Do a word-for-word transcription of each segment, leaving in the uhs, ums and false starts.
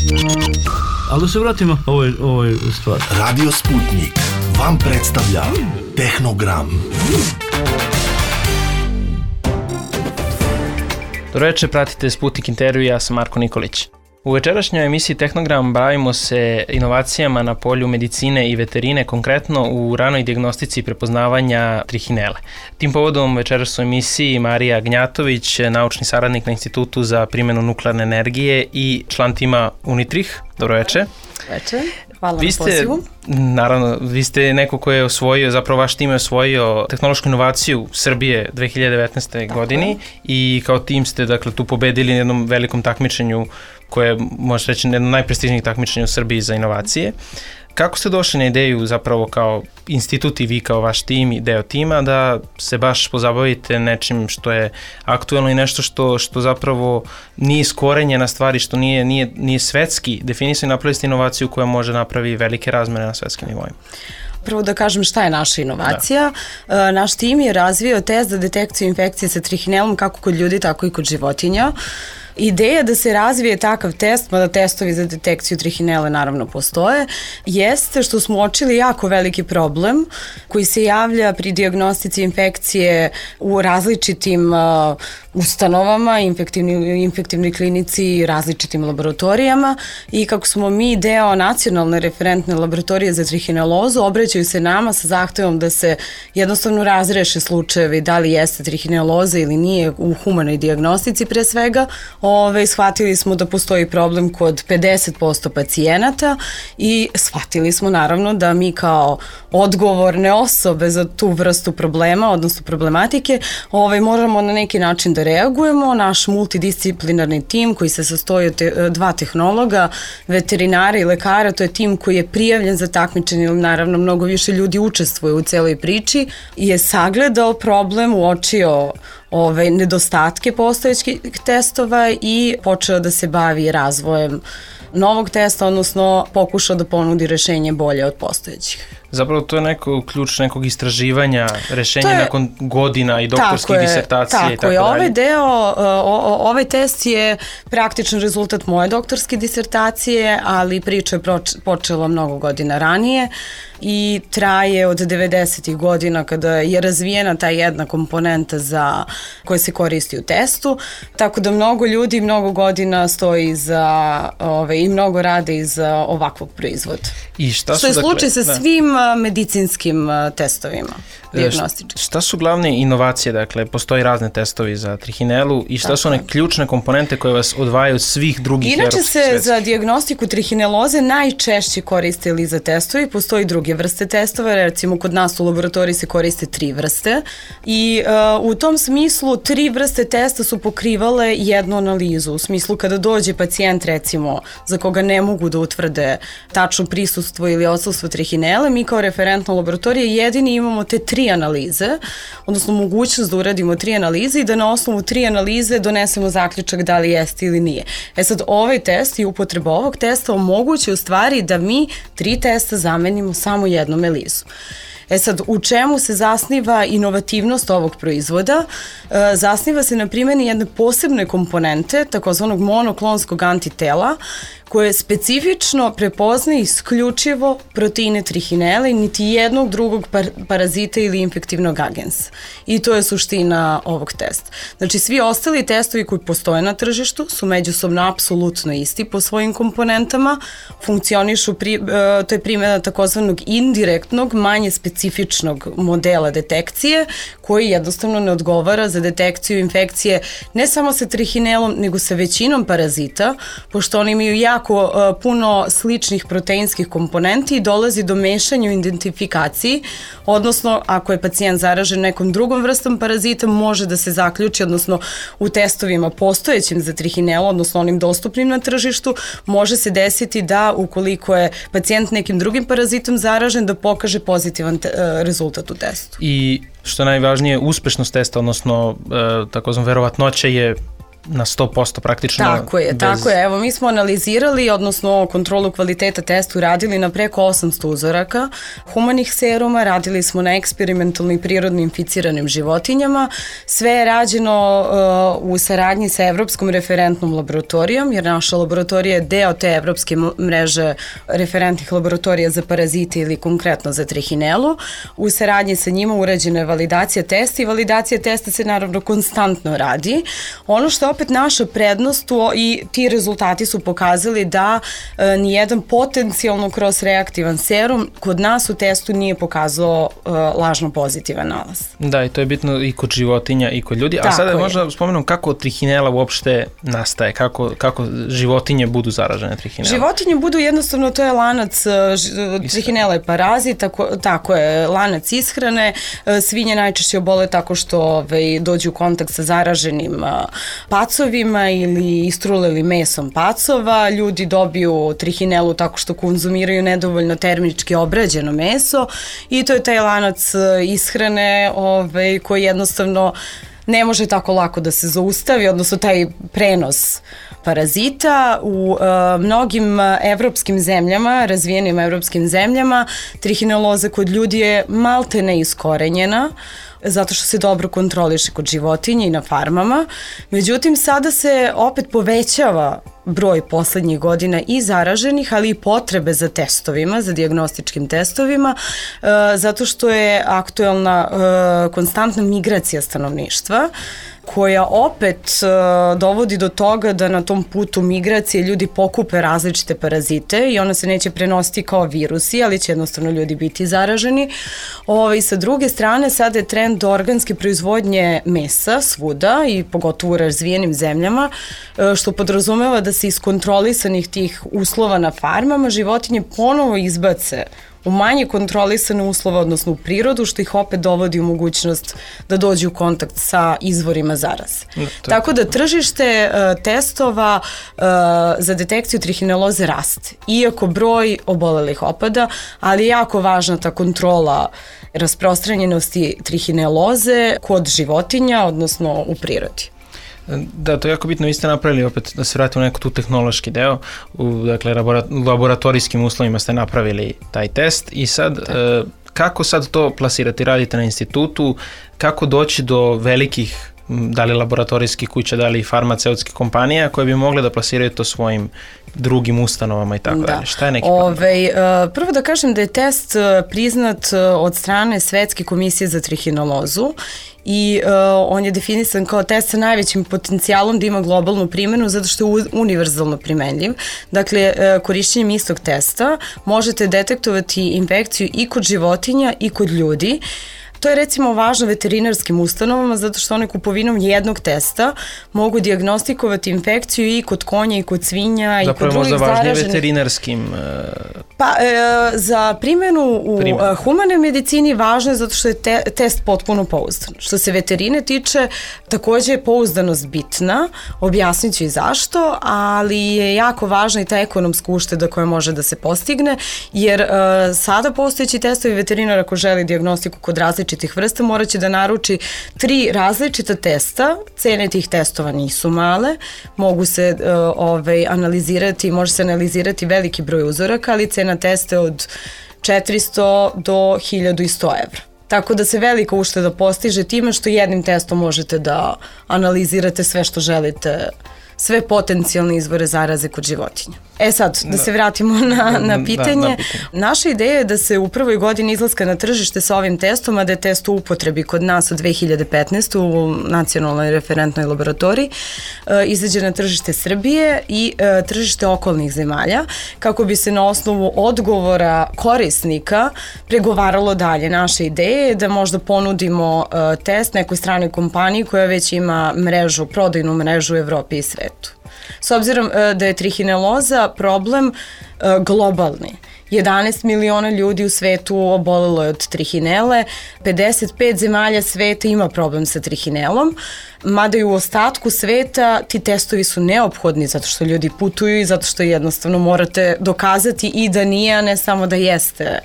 Ali da se vratimo ovoj, ovoj stvari. Radio Sputnik vam predstavlja Tehnogram. Dobro večer, pratite Sputnik intervju, ja sam Marko Nikolić. U večerašnjoj emisiji Tehnogram bavimo se inovacijama na polju medicine i veterine, konkretno u ranoj dijagnostici prepoznavanja trihinele. Tim povodom večeras u emisiji Marija Gnjatović, naučni saradnik na Institutu za primjenu nuklearne energije i član tima Unitrih. Dobro večer. Večer. Hvala vi na ste, pozivu. Naravno, vi ste neko ko je osvojio, zapravo vaš tim je osvojio tehnološku inovaciju Srbije dve hiljade devetnaeste. godini i kao tim ste dakle, tu pobedili na jednom velikom takmičenju koje je, možete reći, jedno najprestižnijih takmičenja u Srbiji za inovacije. Kako ste došli na ideju zapravo kao institut i vi kao vaš tim i deo tima da se baš pozabavite nečim što je aktuelno i nešto što, što zapravo nije iskorenjena stvari, što nije, nije, nije svetski definisano i napravili ste inovaciju koja može napravi velike razmere na svetskim nivoima? Prvo da kažem šta je naša inovacija. Da. Naš tim je razvio test za detekciju infekcije sa trihinelom kako kod ljudi, tako i kod životinja. Ideja da se razvije takav test, mada testovi za detekciju trihinele naravno postoje, jeste što smo uočili jako veliki problem koji se javlja pri dijagnostici infekcije u različitim uh, ustanovama, infektivni, infektivnoj klinici i različitim laboratorijama i kako smo mi deo nacionalne referentne laboratorije za trihinelozu, obraćaju se nama sa zahtevom da se jednostavno razreše slučajevi da li jeste trihineloza ili nije u humanoj dijagnostici pre svega. Ove, shvatili smo da postoji problem kod pedeset posto pacijenata i shvatili smo naravno da mi kao odgovorne osobe za tu vrstu problema, odnosno problematike, ove, moramo na neki način da reagujemo. Naš multidisciplinarni tim koji se sastoji od te, dva tehnologa, veterinara i lekara, to je tim koji je prijavljen za takmičenje, naravno mnogo više ljudi učestvuje u celoj priči, je sagledao problem, uočio ove nedostatke postojećih testova i počeo da se bavi razvojem novog testa, odnosno pokušao da ponudi rešenje bolje od postojećih. Zapravo to je neko ključ nekog istraživanja, rešenja je, nakon godina i doktorskih disertacija i tako dalje. Tako je, ovaj deo, o, ovaj test je praktičan rezultat moje doktorske disertacije, ali priča je počela mnogo godina ranije i traje od devedesetih godina kada je razvijena ta jedna komponenta za, koja se koristi u testu, tako da mnogo ljudi mnogo godina stoji za, ove, i mnogo rade iza ovakvog proizvoda. I šta su, što je dakle, slučaj sa da. svim medicinskim testovima dijagnostičkim. Šta su glavne inovacije? Dakle, postoji razne testovi za trihinelu i šta Tako. su one ključne komponente koje vas odvajaju od svih drugih Inače evropskih se svetskih? Za dijagnostiku trihineloze najčešće koriste liza testovi, postoji druge vrste testova, recimo kod nas u laboratoriji se koriste tri vrste i uh, u tom smislu tri vrste testa su pokrivale jednu analizu, u smislu kada dođe pacijent recimo za koga ne mogu da utvrde tačno prisustvo ili odsustvo trihinele, mi kao referentna laboratorija jedini imamo te tri analize, odnosno mogućnost da uradimo tri analize i da na osnovu tri analize donesemo zaključak da li jeste ili nije. E sad, ovaj test i upotreba ovog testa omogući u stvari da mi tri testa zamenimo samo jednom elizu. E sad, u čemu se zasniva inovativnost ovog proizvoda? E, zasniva se na primjeni jedne posebne komponente, takozvanog monoklonskog antitela, koje specifično prepoznaje isključivo proteine trihinele i niti jednog drugog par parazita ili infektivnog agensa. I to je suština ovog testa. Znači, svi ostali testovi koji postoje na tržištu su međusobno apsolutno isti po svojim komponentama, funkcionišu, pri, to je primjena takozvanog indirektnog, manje specifičnog modela detekcije, koji jednostavno ne odgovara za detekciju infekcije ne samo sa trihinelom, nego sa većinom parazita, pošto oni imaju jako puno sličnih proteinskih komponenti i dolazi do mešanja u identifikaciji, odnosno ako je pacijent zaražen nekom drugom vrstom parazita, može da se zaključi, odnosno u testovima postojećim za trihinelu, odnosno onim dostupnim na tržištu, može se desiti da ukoliko je pacijent nekim drugim parazitom zaražen, da pokaže pozitivan te, rezultat u testu. I što je najvažnije, uspešnost testa, odnosno e, takozvano verovatnoća je na sto posto praktično. Tako je, bez... tako je. Evo, mi smo analizirali, odnosno kontrolu kvaliteta testa uradili na preko osamsto uzoraka humanih seruma, radili smo na eksperimentalno i prirodno inficiranim životinjama. Sve je rađeno uh, u saradnji sa Evropskom referentnom laboratorijom, jer naša laboratorija je deo te evropske mreže referentnih laboratorija za parazite ili konkretno za trihinelu. U saradnji sa njima urađena je validacija testa i validacija testa se naravno konstantno radi. Ono što je opet naša prednost i ti rezultati su pokazali da e, nijedan potencijalno cross-reaktivan serum kod nas u testu nije pokazao e, lažno pozitivan nalaz. Da, i to je bitno i kod životinja i kod ljudi. A Tako sada je. možda spomenem kako trihinela uopšte nastaje, kako, kako životinje budu zaražene trihinelom. Životinje budu jednostavno, to je lanac, trihinela je parazit, tako, tako je, lanac ishrane, svinje najčešće obole tako što ove, dođu u kontakt sa zaraženim pacovima ili istruleli mesom pacova, ljudi dobiju trihinelu tako što konzumiraju nedovoljno termički obrađeno meso i to je taj lanac ishrane ove, koji jednostavno ne može tako lako da se zaustavi, odnosno taj prenos parazita. U uh, mnogim evropskim zemljama, razvijenim evropskim zemljama, trihineloza kod ljudi je malte neiskorenjena, zato što se dobro kontroliše kod životinja i na farmama. Međutim, sada se opet povećava broj poslednjih godina i zaraženih, ali i potrebe za testovima, za dijagnostičkim testovima, e, zato što je aktuelna e, konstantna migracija stanovništva, koja opet e, dovodi do toga da na tom putu migracije ljudi pokupe različite parazite i ona se neće prenositi kao virusi, ali će jednostavno ljudi biti zaraženi. Ove, sa druge strane, sada je trend organske proizvodnje mesa svuda i pogotovo u razvijenim zemljama, e, što podrazumeva da se iz kontrolisanih tih uslova na farmama životinje ponovo izbace u manje kontrolisane uslove, odnosno u prirodu, što ih opet dovodi u mogućnost da dođu u kontakt sa izvorima zaraze. No, Tako da tržište uh, testova uh, za detekciju trihineloze raste. Iako broj obolelih opada, ali je jako važna ta kontrola rasprostranjenosti trihineloze kod životinja, odnosno u prirodi. Da, to je jako bitno, vi ste napravili opet, da se vratimo neko tu tehnološki deo, u dakle, laboratorijskim uslovima ste napravili taj test i sad, e, kako sad to plasirati, radite na institutu, kako doći do velikih, da li laboratorijskih kuća, da li farmaceutskih kompanija koje bi mogle da plasiraju to svojim drugim ustanovama i tako da. dalje. Šta je neki Ove, problem? Prvo da kažem da je test priznat od strane Svetske komisije za trihinelozu i uh, on je definisan kao test sa najvećim potencijalom da ima globalnu primjenu zato što je univerzalno primenljiv. Dakle, uh, korišćenjem istog testa možete detektovati infekciju i kod životinja i kod ljudi. To je recimo važno veterinarskim ustanovama zato što one kupovinom jednog testa mogu dijagnostikovati infekciju i kod konja i kod svinja i Zapravo kod drugih zaraženih. Zapravo možda važnije veterinarskim... Uh... Pa e, za primjenu u Primjer. humane medicini važno je zato što je te, test potpuno pouzdan. Što se veterine tiče, takođe je pouzdanost bitna, objasnit ću i zašto, ali je jako važna i ta ekonomska ušteda koja može da se postigne, jer e, sada postojeći testovi veterinar ako želi dijagnostiku kod različitih vrsta morat će da naruči tri različita testa, cene tih testova nisu male, mogu se e, ovaj, analizirati, može se analizirati veliki broj uzoraka, ali cena na teste od četiristo do hiljadu sto evra. Tako da se velika ušteda postiže time što jednim testom možete da analizirate sve što želite, sve potencijalne izvore zaraze kod životinja. E sad, da, da se vratimo na, na pitanje. Da, na pitanje. Naša ideja je da se u prvoj godini izlaska na tržište sa ovim testom, a da je test u upotrebi kod nas od dve hiljade petnaeste. u nacionalnoj referentnoj laboratoriji, e, izađe na tržište Srbije i e, tržište okolnih zemalja, kako bi se na osnovu odgovora korisnika pregovaralo dalje. Naša ideja je da možda ponudimo e, test nekoj stranoj kompaniji koja već ima mrežu, prodajnu mrežu u Evropi i svetu. S obzirom da je trihineloza problem globalni. jedanaest miliona ljudi u svetu obolelo je od trihinele, pedeset pet zemalja sveta ima problem sa trihinelom, mada i u ostatku sveta ti testovi su neophodni zato što ljudi putuju i zato što jednostavno morate dokazati i da nije, a ne samo da jeste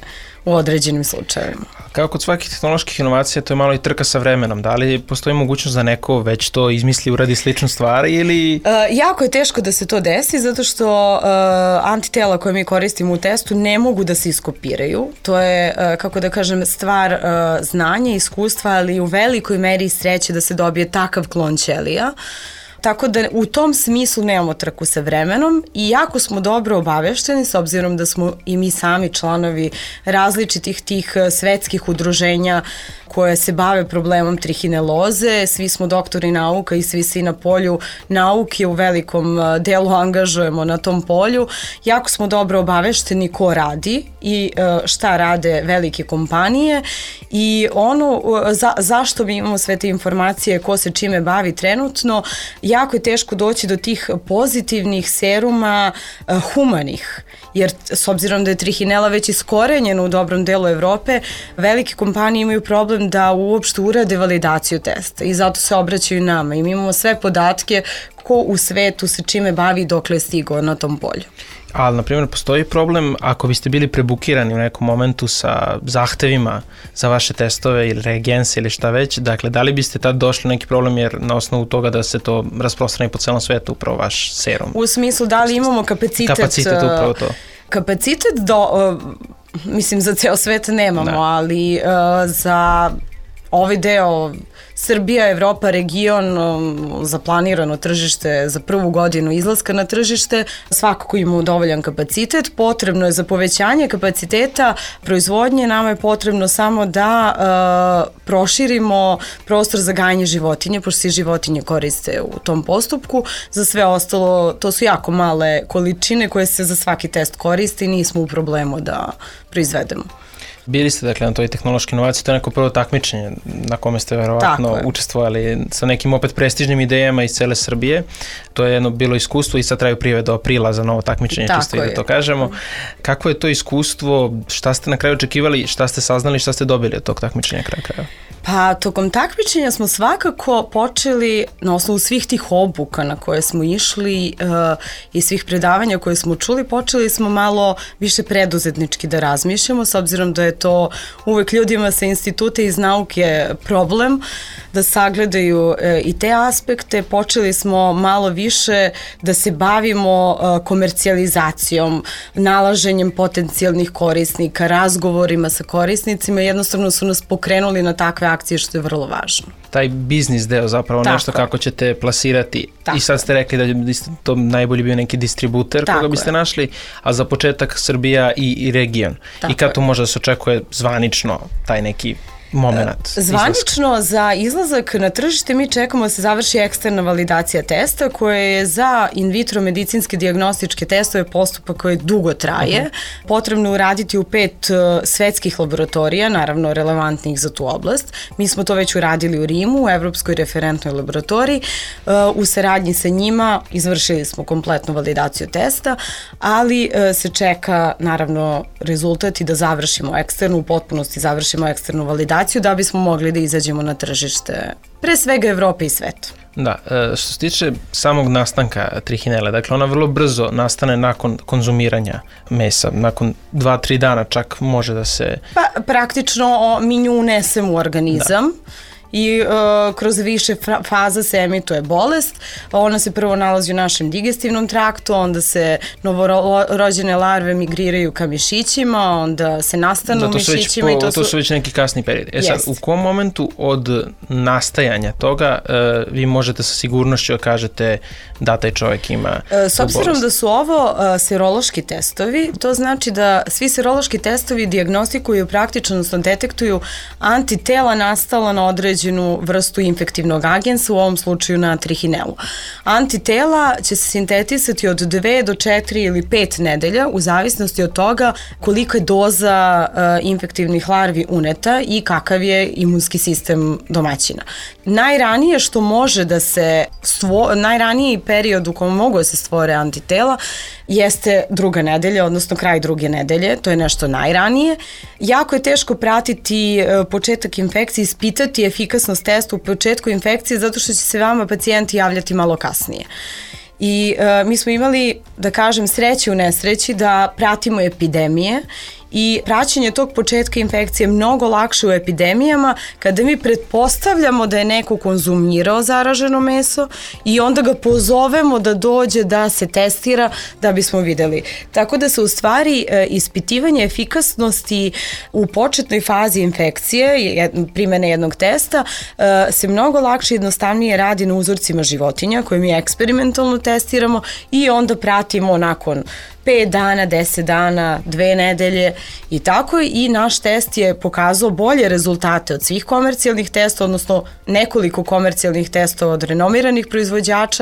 u određenim slučajevima. Kao kod svakih tehnoloških inovacija, to je malo i trka sa vremenom. Da li postoji mogućnost da neko već to izmisli, uradi sličnu stvar ili... E, jako je teško da se to desi zato što e, antitela koje mi koristimo u testu ne mogu da se iskopiraju. To je, e, kako da kažem, stvar e, znanja, iskustva, ali u velikoj meri sreće da se dobije takav klon ćelija. Tako da u tom smislu nemamo trku sa vremenom i jako smo dobro obavešteni s obzirom da smo i mi sami članovi različitih tih svetskih udruženja koje se bave problemom trihineloze, svi smo doktori nauka i svi se na polju nauke u velikom delu angažujemo na tom polju. Jako smo dobro obavešteni ko radi i šta rade velike kompanije i ono za, zašto mi imamo sve te informacije, ko se čime bavi trenutno, jako je teško doći do tih pozitivnih seruma uh, humanih, jer s obzirom da je trihinela već iskorenjena u dobrom delu Evrope, velike kompanije imaju problem da uopšte urade validaciju testa i zato se obraćaju nama i mi imamo sve podatke ko u svetu se čime bavi dokle je stigao na tom polju. Ali, na primjer, postoji problem ako biste bili prebukirani u nekom momentu sa zahtevima za vaše testove ili reagense ili šta već, dakle, da li biste tad došli neki problem jer na osnovu toga da se to rasprostrani po celom svetu, upravo vaš serum? U smislu, da li imamo kapacitet... Kapacitet, upravo to. Kapacitet do... Uh, mislim, za ceo svet nemamo, da. ali uh, za ovaj deo Srbija, Evropa, region, za planirano tržište, za prvu godinu izlaska na tržište, svakako imamo dovoljan kapacitet. Potrebno je za povećanje kapaciteta proizvodnje, nama je potrebno samo da uh, proširimo prostor za gajanje životinje, pošto se životinje koriste u tom postupku. Za sve ostalo, to su jako male količine koje se za svaki test koriste i nismo u problemu da proizvedemo. Bili ste, dakle, na toj tehnološkoj inovaciji, to je neko prvo takmičenje na kome ste verovatno učestvovali sa nekim opet prestižnim idejama iz cele Srbije. To je jedno bilo iskustvo i sad traju prijave do aprila za novo takmičenje, čisto i da to kažemo. Kako je to iskustvo, šta ste na kraju očekivali, šta ste saznali, šta ste dobili od tog takmičenja kraja kraja? Pa, tokom takmičenja smo svakako počeli, na osnovu svih tih obuka na koje smo išli uh, i svih predavanja koje smo čuli, počeli smo malo više preduzetnički da razmišljamo, s obzirom da je to uvek ljudima sa instituta iz nauke problem, da sagledaju uh, i te aspekte. Počeli smo malo više da se bavimo uh, komercijalizacijom, nalaženjem potencijalnih korisnika, razgovorima sa korisnicima, jednostavno su nas pokrenuli na takve akcije što je vrlo važno. Taj biznis deo zapravo, tako nešto kako ćete plasirati. Tako I sad ste rekli da je to najbolji bio neki distributer tako koga biste je. našli, a za početak Srbija i, i region. Tako I kad to može da se očekuje zvanično taj neki moment? Zvanično izlaska. Za izlazak na tržište mi čekamo da se završi eksterna validacija testa koja je za in vitro medicinske dijagnostičke testove postupak koji dugo traje. Uh-huh. Potrebno uraditi u pet uh, svetskih laboratorija, naravno relevantnih za tu oblast. Mi smo to već uradili u Rimu, u Evropskoj referentnoj laboratoriji. Uh, u saradnji sa njima izvršili smo kompletnu validaciju testa, ali uh, se čeka naravno rezultat i da završimo eksternu, u potpunosti završimo eksternu validaciju da bismo mogli da izađemo na tržište, pre svega Evrope i svetu. Da, što se tiče samog nastanka trihinele, dakle ona vrlo brzo nastane nakon konzumiranja mesa, nakon dva, tri dana čak može da se... Pa praktično mi nju unesemo u organizam. Da. I uh, kroz više faza se emituje bolest. Ona se prvo nalazi u našem digestivnom traktu, onda se novorođene larve migriraju ka mišićima, onda se nastanu u mišićima. Po, i to, to su već neki kasni period. E sad, u kom momentu od nastajanja toga uh, vi možete sa sigurnošću da kažete da taj čovjek ima uh, S obzirom bolest? Da su ovo uh, serološki testovi, to znači da svi serološki testovi dijagnostikuju praktično, odnosno detektuju antitela nastala na određenju vrstu infektivnog agensa, u ovom slučaju na trihinelu. Antitela će se sintetisati od dve do četiri ili pet nedelja u zavisnosti od toga kolika je doza uh, infektivnih larvi uneta i kakav je imunski sistem domaćina. Najranije što može da se stvo, najraniji period u kojem mogu da se stvore antitela jeste druga nedelja, odnosno kraj druge nedelje, to je nešto najranije. Jako je teško pratiti uh, početak infekcije, ispitati efikasnost testa u početku infekcije zato što će se vama pacijenti javljati malo kasnije. I uh, mi smo imali, da kažem, sreće u nesreći da pratimo epidemije i praćenje tog početka infekcije je mnogo lakše u epidemijama kada mi pretpostavljamo da je neko konzumirao zaraženo meso i onda ga pozovemo da dođe da se testira da bismo videli. Tako da se u stvari ispitivanje efikasnosti u početnoj fazi infekcije, primene jednog testa, se mnogo lakše i jednostavnije radi na uzorcima životinja koje mi eksperimentalno testiramo i onda pratimo nakon pet dana, deset dana, dve nedelje i tako, i naš test je pokazao bolje rezultate od svih komercijalnih testova, odnosno nekoliko komercijalnih testova od renomiranih proizvođača.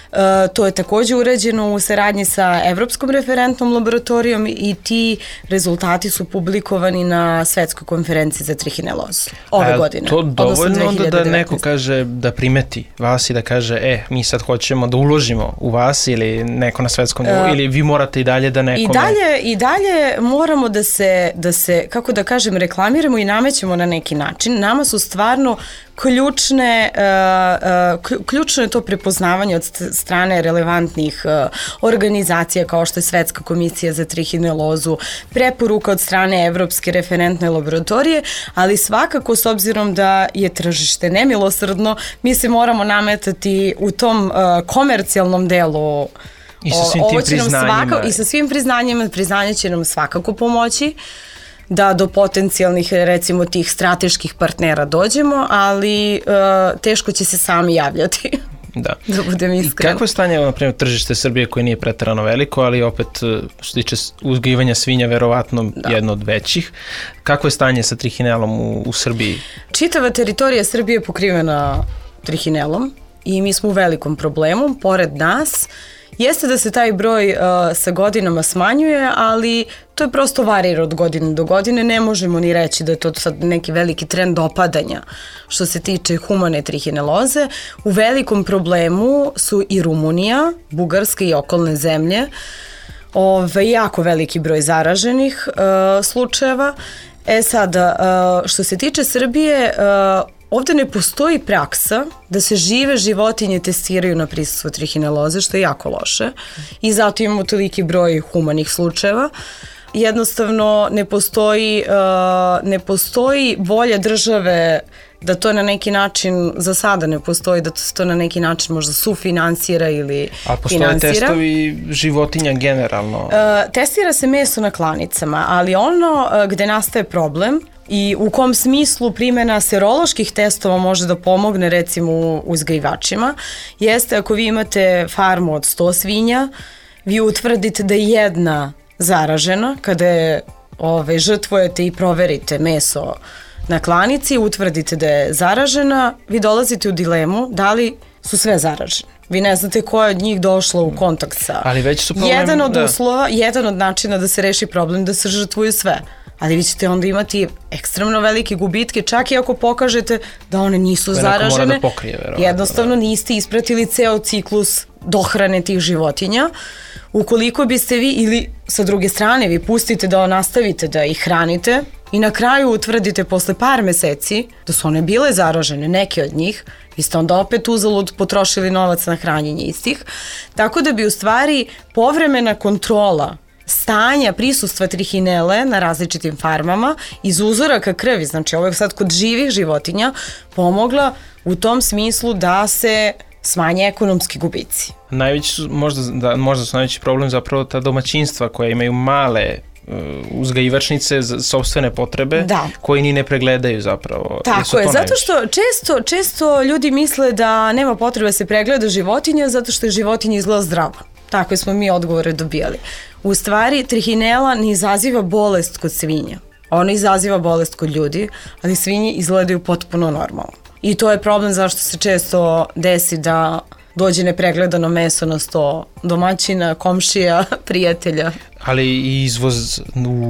E, to je takođe urađeno u saradnji sa Evropskom referentnom laboratorijom i ti rezultati su publikovani na Svetskoj konferenciji za trihinelozu ove godine. To dovoljno onda da neko kaže, da primeti vas i da kaže, e, mi sad hoćemo da uložimo u vas, ili neko na svetskom nivou, e, ili vi morate i dalje da nekome... I dalje, i dalje moramo da se, da se, kako da kažem, reklamiramo i namećemo na neki način. Nama su stvarno ključne, uh, uh, ključno je to prepoznavanje od strane relevantnih uh, organizacija kao što je Svetska komisija za trihinelozu, preporuka od strane Evropske referentne laboratorije, ali svakako s obzirom da je tržište nemilosrdno, mi se moramo nametati u tom uh, komercijalnom delu. I sa svim tim priznanjima. Svaka, I sa svim priznanjima, priznanje će nam svakako pomoći da do potencijalnih, recimo, tih strateških partnera dođemo, ali uh, teško će se sami javljati. Da. Da budem iskreno. I kakvo je stanje, na primjer, tržište Srbije koje nije preterano veliko, ali opet, što tiče uzgajivanja svinja, verovatno da. Jedno od većih. Kakvo je stanje sa trihinelom u, u Srbiji? Čitava teritorija Srbije je pokrivena trihinelom i mi smo u velikom problemu. Pored nas, jeste da se taj broj uh, sa godinama smanjuje, ali to je prosto varira od godine do godine. Ne možemo ni reći da je to sad neki veliki trend opadanja što se tiče humane trihineloze. U velikom problemu su i Rumunija, Bugarska i okolne zemlje. Ove, jako veliki broj zaraženih uh, slučajeva. E sad, uh, što se tiče Srbije, uh, ovde ne postoji praksa da se žive životinje testiraju na prisustvo trihineloze, što je jako loše, i zato imamo toliki broj humanih slučajeva. Jednostavno ne postoji, uh, ne postoji volja države da to na neki način, za sada ne postoji, da to na neki način možda sufinansira ili finansira. A postoje testovi životinja generalno? Uh, testira se meso na klanicama, ali ono uh, gde nastaje problem i u kom smislu primjena seroloških testova može da pomogne recimo uzgajivačima, jeste ako vi imate farmu od sto svinja, vi utvrdite da je jedna zaražena, kada je ove, žrtvujete i proverite meso na klanici, utvrdite da je zaražena, vi dolazite u dilemu da li su sve zaražene. Vi ne znate ko je od njih došla u kontakt sa... Ali već su problem... Jedan od da. uslova, jedan od načina da se reši problem da se žrtvuju sve. Ali vi ćete onda imati ekstremno velike gubitke, čak i ako pokažete da one nisu zaražene. Da pokrije, verovatno, jednostavno da. Niste ispratili ceo ciklus dohrane tih životinja. Ukoliko biste vi, ili sa druge strane, vi pustite da nastavite da ih hranite i na kraju utvrdite posle par meseci da su one bile zaražene, neke od njih, vi ste onda opet uzalud potrošili novac na hranjenje istih. Tako da bi u stvari povremena kontrola stanja prisustva trihinele na različitim farmama iz uzoraka krvi, znači ovo je sad kod živih životinja, pomogla u tom smislu da se smanje ekonomski gubici. Najveći su, možda, da, možda su najveći problem zapravo ta domaćinstva koje imaju male uh, uzgajivačnice za sopstvene potrebe, da. Koji ni ne pregledaju zapravo. Tako je, zato najveći. Što često, često ljudi misle da nema potrebe se pregleda životinja zato što je životinja izgleda zdravo. Takve smo mi odgovore dobijali. U stvari, trihinela ne izaziva bolest kod svinja. Ona izaziva bolest kod ljudi, ali svinje izgledaju potpuno normalno. I to je problem zašto se često desi da dođe nepregledano meso na sto domaćina, komšija, prijatelja. Ali i izvoz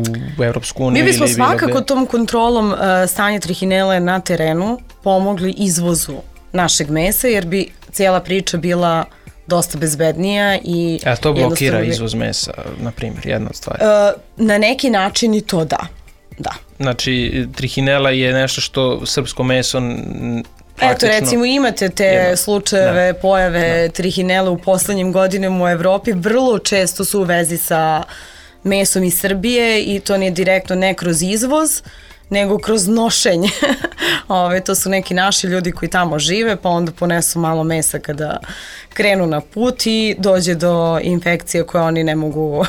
u Evropsku uniju? Mi bismo svakako tom kontrolom uh, stanja trihinele na terenu pomogli izvozu našeg mesa, jer bi cijela priča bila dosta bezbednija i... A to blokira izvoz mesa, na primjer, jedna od stvari? Uh, na neki način i to da, da. Znači, trihinela je nešto što srpsko meso praktično... Eto, recimo imate te jedno. slučajeve, da. pojave da. trihinele u poslednjim godinama u Evropi, vrlo često su u vezi sa mesom iz Srbije i to nije direktno ne kroz izvoz, nego kroz nošenje. Ove, to su neki naši ljudi koji tamo žive, pa onda ponesu malo mesa kada krenu na put i dođe do infekcije koje oni ne mogu,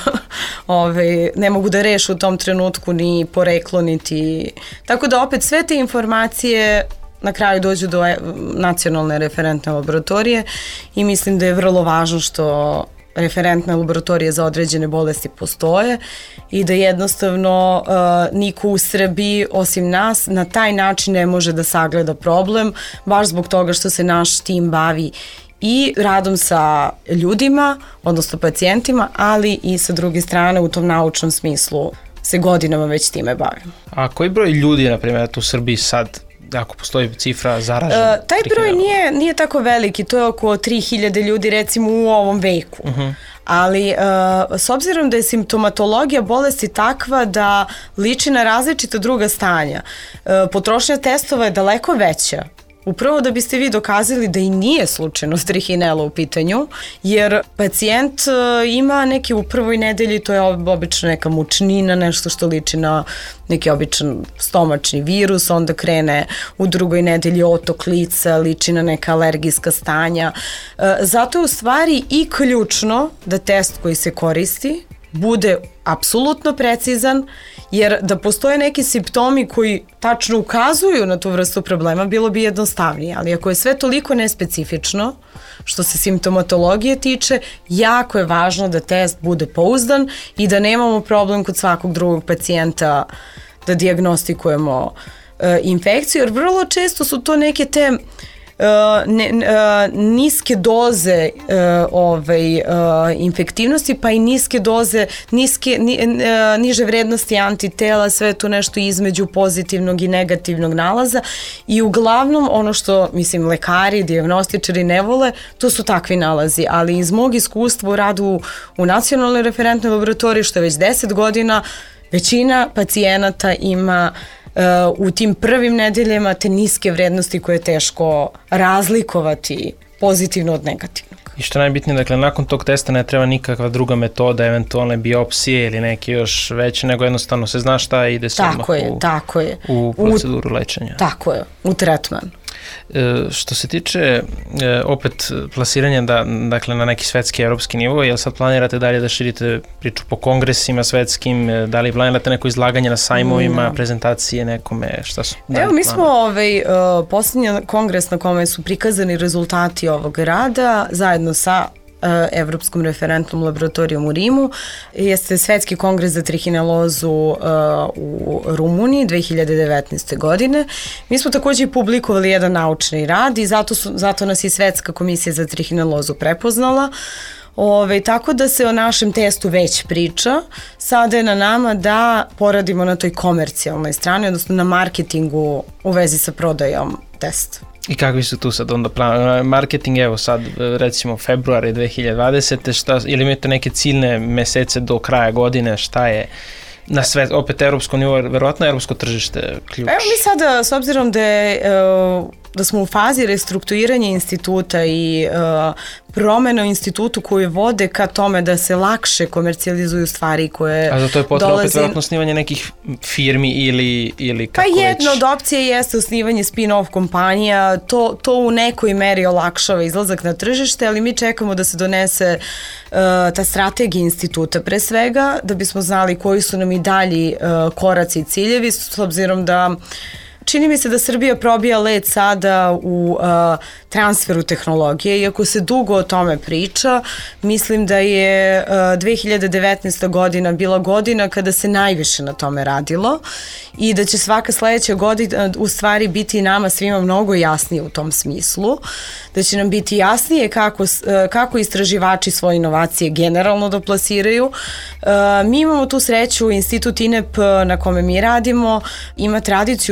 ove, ne mogu da reše u tom trenutku ni poreklo, niti... Tako da opet sve te informacije na kraju dođu do nacionalne referentne laboratorije i mislim da je vrlo važno što referentne laboratorije za određene bolesti postoje i da jednostavno uh, niko u Srbiji osim nas na taj način ne može da sagleda problem, baš zbog toga što se naš tim bavi i radom sa ljudima, odnosno pacijentima, ali i sa druge strane u tom naučnom smislu se godinama već time bavimo. A koji broj ljudi, na primjer, u Srbiji sad, ako postoji cifra zaražena? Uh, taj broj nije, nije tako veliki, to je oko tri hiljade ljudi recimo u ovom veku. Uh-huh. Ali uh, s obzirom da je simptomatologija bolesti takva da liči na različita druga stanja, uh, potrošnja testova je daleko veća. Upravo da biste vi dokazali da i nije slučajno trihinela u pitanju, jer pacijent ima neki u prvoj nedelji, to je obično neka mučnina, nešto što liči na neki običan stomačni virus, onda krene u drugoj nedelji otok lica, liči na neka alergijska stanja. Zato je u stvari i ključno da test koji se koristi bude apsolutno precizan, jer da postoje neki simptomi koji tačno ukazuju na tu vrstu problema, bilo bi jednostavnije, ali ako je sve toliko nespecifično, što se simptomatologije tiče, jako je važno da test bude pouzdan i da nemamo problem kod svakog drugog pacijenta da dijagnostikujemo e, infekciju, jer vrlo često su to neke te Uh, ne, uh, niske doze uh, ovaj, uh, infektivnosti, pa i niske doze, niske, ni, uh, niže vrednosti antitela, sve to nešto između pozitivnog i negativnog nalaza i uglavnom ono što, mislim, lekari, dijagnostičari ne vole, to su takvi nalazi, ali iz mog iskustva u radu u, u nacionalnoj referentnoj laboratoriji, što je već deset godina, većina pacijenata ima Uh, u tim prvim nedeljama te niske vrednosti koje je teško razlikovati pozitivno od negativnog. I što najbitnije, dakle, nakon tog testa ne treba nikakva druga metoda, eventualne biopsije ili neke još veće, nego jednostavno se zna šta i ide se odmah je, u, tako je. u proceduru u, lečenja. Tako je, u tretman. E, što se tiče e, opet plasiranja da, dakle, na neki svetski evropski nivo, jel sad planirate dalje da širite priču po kongresima svetskim, e, da li planirate neko izlaganje na sajmovima, mm. prezentacije nekome, šta su? Evo, mi smo ovaj, uh, posljednji kongres na kome su prikazani rezultati ovog rada zajedno sa Evropskom referentnom laboratorijom u Rimu, jeste Svetski kongres za trihinelozu uh, u Rumuniji dve hiljade devetnaeste. godine. Mi smo također publikovali jedan naučni rad i zato, su, zato nas i Svetska komisija za trihinelozu prepoznala. Ove, tako da se o našem testu već priča. Sada je na nama da poradimo na toj komercijalnoj strani, odnosno na marketingu u vezi sa prodajom testa. I kakvi su tu sad onda plan? Marketing, evo sad recimo februari dve hiljade dvadesete. Šta, ili imate neke ciljne mesece do kraja godine, šta je na sve, opet evropsko nivo, verovatno evropsko tržište ključ? Evo mi sada, s obzirom da je da smo u fazi restrukturiranja instituta i uh, promene u institutu koju vode ka tome da se lakše komercijalizuju stvari koje A za to je potrebno dolazi... opet verovatno osnivanje nekih firmi ili, ili kako već? Pa jedna već... od opcije jeste osnivanje spin-off kompanija, to, to u nekoj meri olakšava izlazak na tržište, ali mi čekamo da se donese uh, ta strategija instituta pre svega, da bismo znali koji su nam i dalji uh, koraci i ciljevi, s obzirom da čini mi se da Srbija probija led sada u uh, transferu tehnologije, iako se dugo o tome priča. Mislim da je uh, dve hiljade devetnaesta. godina bila godina kada se najviše na tome radilo i da će svaka sledeća godina u stvari biti nama svima mnogo jasnije u tom smislu, da će nam biti jasnije kako, uh, kako istraživači svoje inovacije generalno da plasiraju. Uh, mi imamo tu sreću, Institut I N E P na kome mi radimo ima tradiciju dugu šezdeset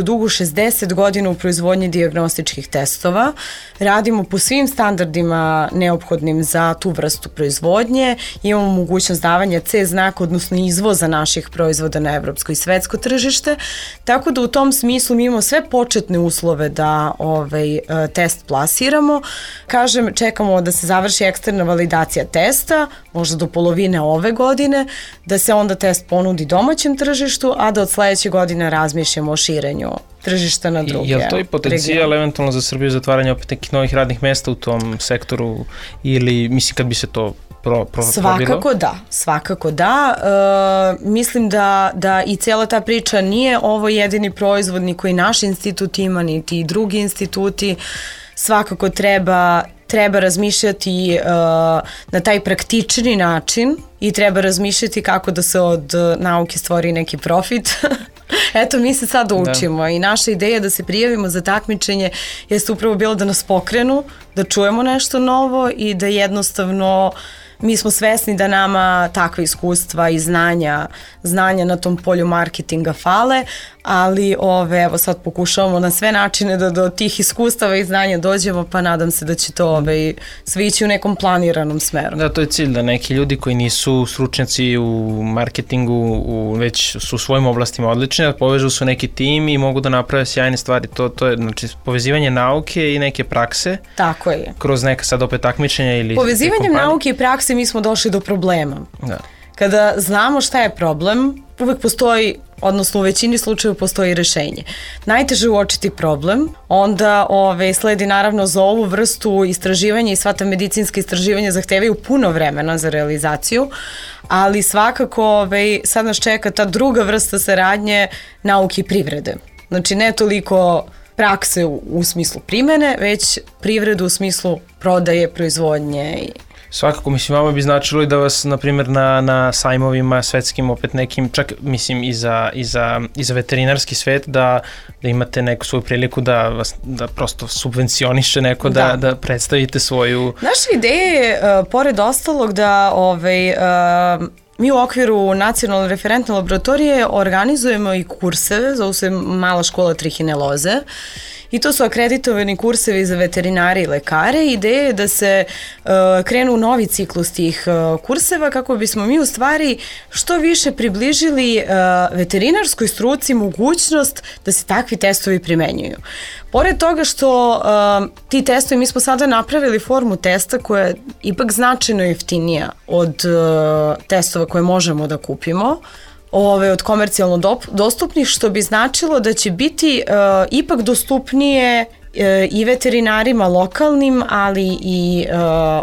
šezdeset godina u proizvodnji dijagnostičkih testova. Radimo po svim standardima neophodnim za tu vrstu proizvodnje. Imamo mogućnost davanja C znaka, odnosno izvoza naših proizvoda na evropsko i svetsko tržište. Tako da u tom smislu mi imamo sve početne uslove da ovaj, test plasiramo. Kažem, čekamo da se završi eksterna validacija testa, možda do polovine ove godine, da se onda test ponudi domaćem tržištu, a da od sledeće godine razmišljamo o širenju tržišta na druge. Je li to i potencijal region? Eventualno za Srbiju zatvaranje opet nekih novih radnih mesta u tom sektoru ili mislim kad bi se to pro, pro, svakako probilo? Da, svakako da. E, mislim da, da i cijela ta priča nije ovo jedini proizvod ni koji naš institut ima, ni ti drugi instituti. Svakako treba treba razmišljati uh, na taj praktični način i treba razmišljati kako da se od nauke stvori neki profit. Eto, mi se sad učimo da. I naša ideja da se prijavimo za takmičenje jeste upravo bilo da nas pokrenu, da čujemo nešto novo i da jednostavno mi smo svesni da nama takva iskustva i znanja, znanja na tom polju marketinga fale, ali ove, evo sad pokušavamo na sve načine da do tih iskustava i znanja dođemo, pa nadam se da će to ove, sve ići u nekom planiranom smeru. Da, to je cilj, da neki ljudi koji nisu stručnjaci u marketingu, u, već su u svojim oblastima odlični, da povežu su neki tim i mogu da naprave sjajne stvari. To, to je znači, povezivanje nauke i neke prakse. Tako je. Kroz neka sad opet takmičenja ili... Povezivanjem nauke i prakse mi smo došli do problema. Da. Kada znamo šta je problem, uvek postoji, odnosno u većini slučajeva postoji rešenje. Najteže uočiti problem, onda ove, sledi naravno za ovu vrstu istraživanja i sva ta medicinska istraživanja zahtevaju puno vremena za realizaciju, ali svakako ove, sad nas čeka ta druga vrsta saradnje nauke i privrede. Znači ne toliko prakse u, u smislu primene, već privredu u smislu prodaje, proizvodnje i svakako, mislim, vama bi značilo i da vas, na primjer, na, na sajmovima svetskim, opet nekim, čak, mislim, i za, i za, i za veterinarski svet, da, da imate neku svoju priliku da vas, da prosto subvencioniše neko, da, da, da predstavite svoju... Naša ideja je, uh, pored ostalog, da ovaj, uh, mi u okviru nacionalne referentne laboratorije organizujemo i kurseve, zove se Mala škola trihineloze, i to su akreditovani kursevi za veterinare i lekare. Ideja je da se uh, krenu u novi ciklus tih uh, kurseva kako bismo mi u stvari što više približili uh, veterinarskoj struci mogućnost da se takvi testovi primenjuju. Pored toga što uh, ti testovi, mi smo sada napravili formu testa koja je ipak značajno jeftinija od uh, testova koje možemo da kupimo, ove, od komercijalno dop, dostupnih, što bi značilo da će biti uh, ipak dostupnije uh, i veterinarima lokalnim, ali i uh,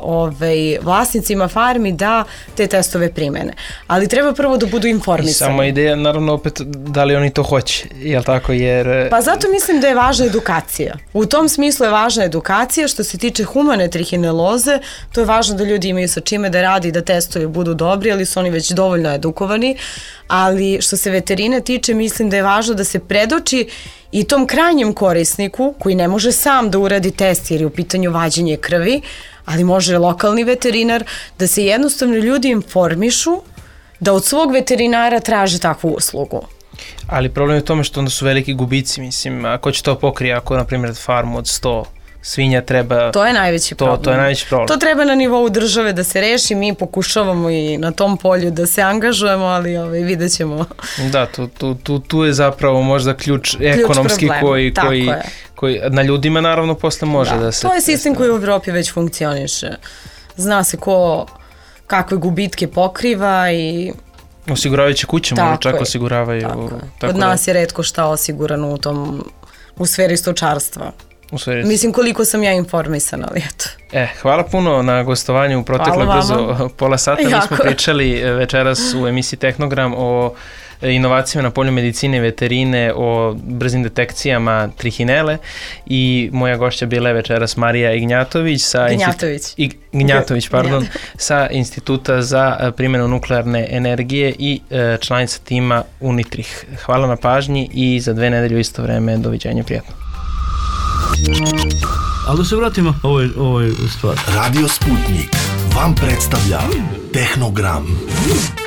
ove, vlasnicima farmi da te testove primene. Ali treba prvo da budu informisani. I sama ideja, naravno, opet, da li oni to hoće, jel tako, jer... Pa zato mislim da je važna edukacija. U tom smislu je važna edukacija. Što se tiče humane trihineloze, to je važno da ljudi imaju sa čime da radi, da testovi budu dobri, ali su oni već dovoljno edukovani. Ali što se veterine tiče, mislim da je važno da se predoči i tom krajnjem korisniku, koji ne može sam da uradi test jer je u pitanju vađenje krvi, ali može lokalni veterinar, da se jednostavno ljudi informišu da od svog veterinara traže takvu uslugu. Ali problem je u tome što onda su veliki gubici, mislim, ako će to pokrije, ako, na primjer, farmu od sto svinja treba... To je najveći problem. To, to je najveći problem. To treba na nivou države da se reši, mi pokušavamo i na tom polju da se angažujemo, ali ovaj, vidjet ćemo. Da, tu, tu, tu, tu je zapravo možda ključ, ključ ekonomski koji, koji, koji na ljudima naravno posle može da, da se... To je sistem koji u Evropi već funkcioniše. Zna se ko kakve gubitke pokriva i... Osiguravajuće kuće možda čak osiguravaju. Tako je. Tako Kod nas je retko šta osigurano u tom, u sferi stočarstva. Mislim koliko sam ja informisana, ali eto. E, hvala puno na gostovanju u protekle brzo pola sata. Mi smo pričali večeras u emisiji Tehnogram o inovacijama na polju medicine i veterine, o brzim detekcijama trihinele i moja gošća bila je večeras Marija Ignjatović sa Gnjatović. Institu... Gnjatović, pardon, sa Instituta za primjenu nuklearne energije i članica tima Unitrih. Hvala na pažnji i za dve nedelje u isto vreme. Doviđenja, prijatno. Ali da se vratimo ovoj, ovoj stvari. Radio Sputnik vam predstavlja Tehnogram.